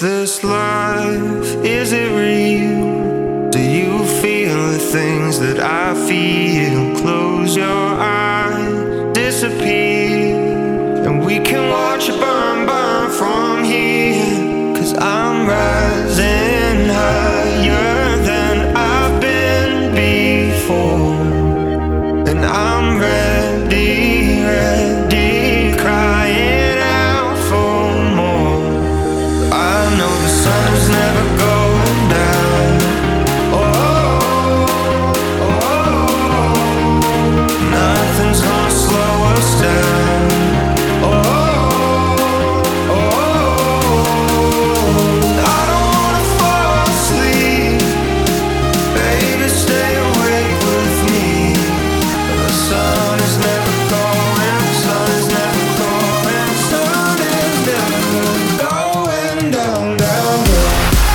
this life? Is it real? Do you feel the things that I feel? Close your eyes, disappear, and we can watch it burn, burn from here. 'Cause I'm rising higher than I've been before, and I'm ready, ready, crying out for more. I know the sun is never going down. Nothing's gonna slow us down. I don't wanna fall asleep. Baby, stay awake with me. The sun is never going, the sun is never going, the sun is never going down, down, down.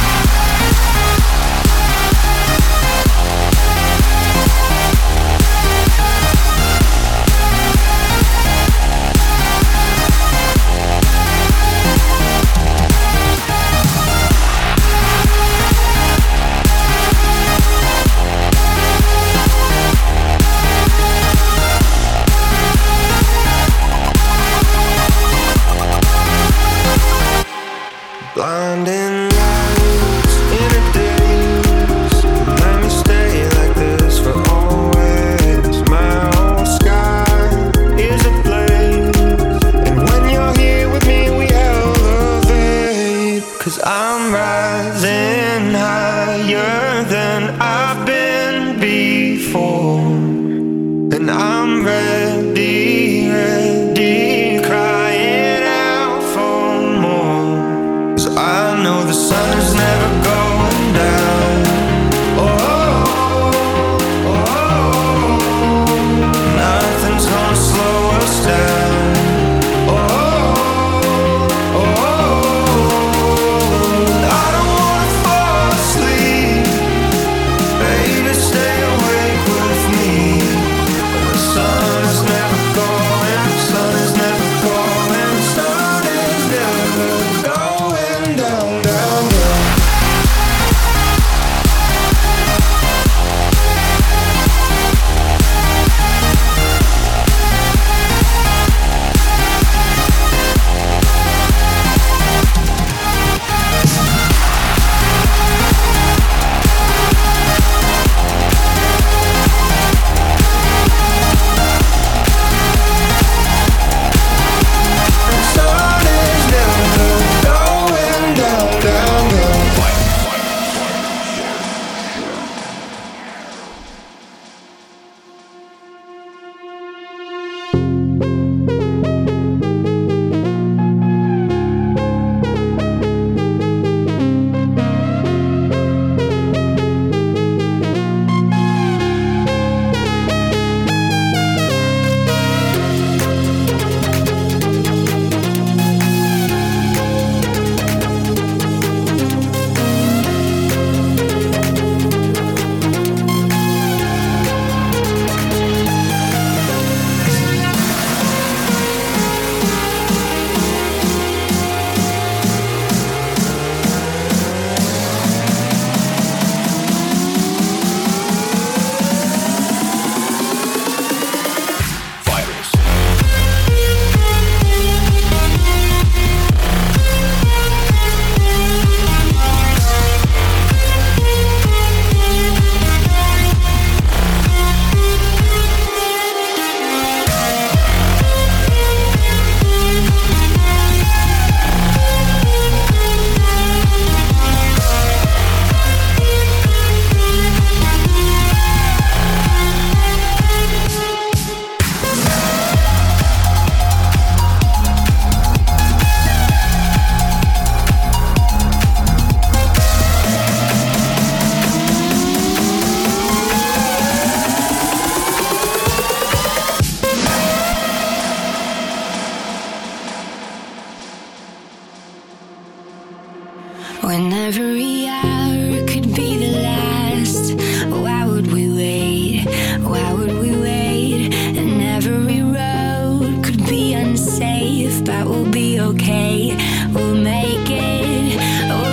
Blinding lights in a daze. Let me stay like this for always. My whole sky is ablaze, and when you're here with me we elevate. 'Cause I'm rising higher than I've been before, and I'm ready, ready, crying out for more. 'Cause I know the sun is never going down. Nothing's gonna slow us down. I don't wanna fall asleep. Baby, stay awake with me. The sun is never going, the sun is never going, the sun is never going down, down, down. When every hour could be the last, why would we wait? Why would we wait? And every road could be unsafe, but we'll be okay. We'll make it.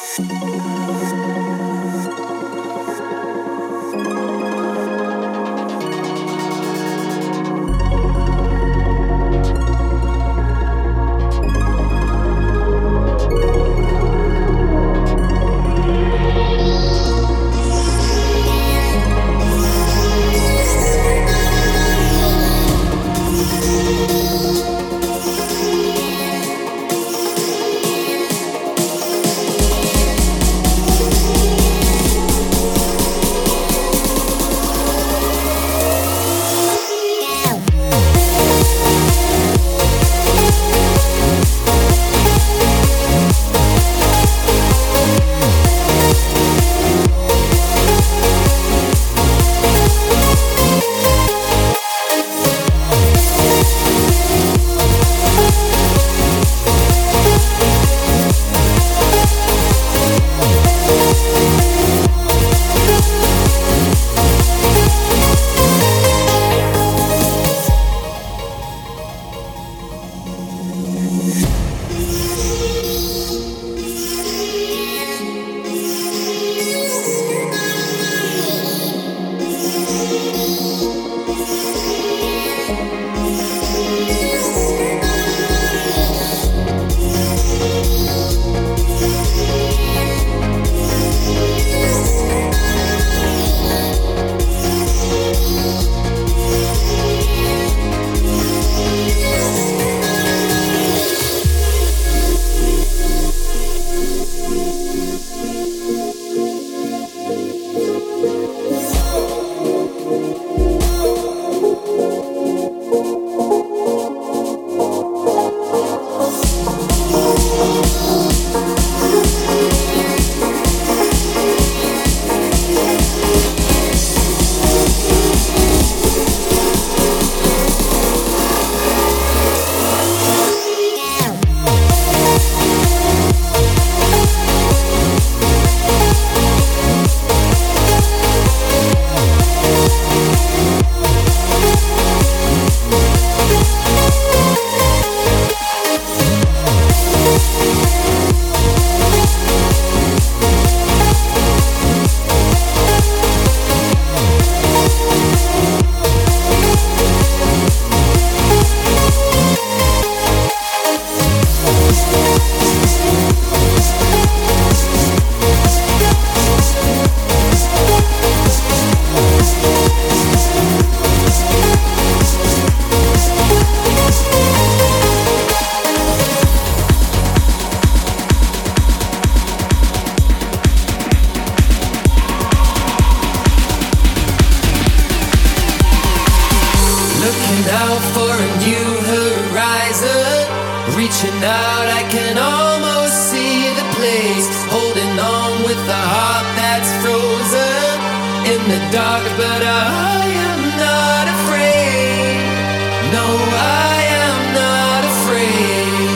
Reaching out, I can almost see the place. Holding on with a heart that's frozen in the dark, but I am not afraid. No, I am not afraid.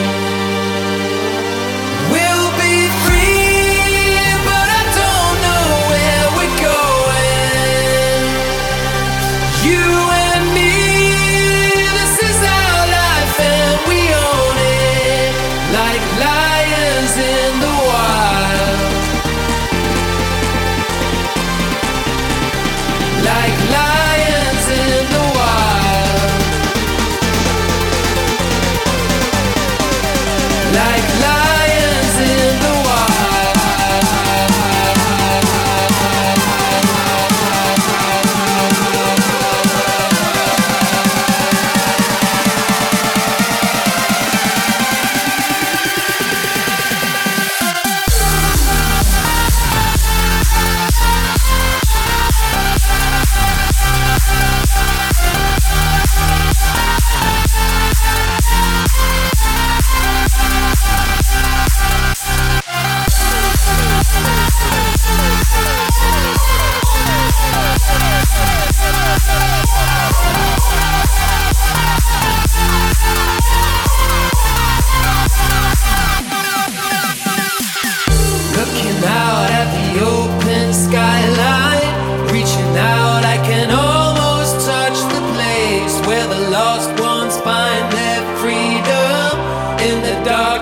We'll be free, but I don't know where we're going. You and me, this is our life and we own it, like lions in the wild. Like lions in the wild. Like lions in the wild. Looking out at the open skyline, reaching out, I can almost touch the place where the lost ones find their freedom in the dark.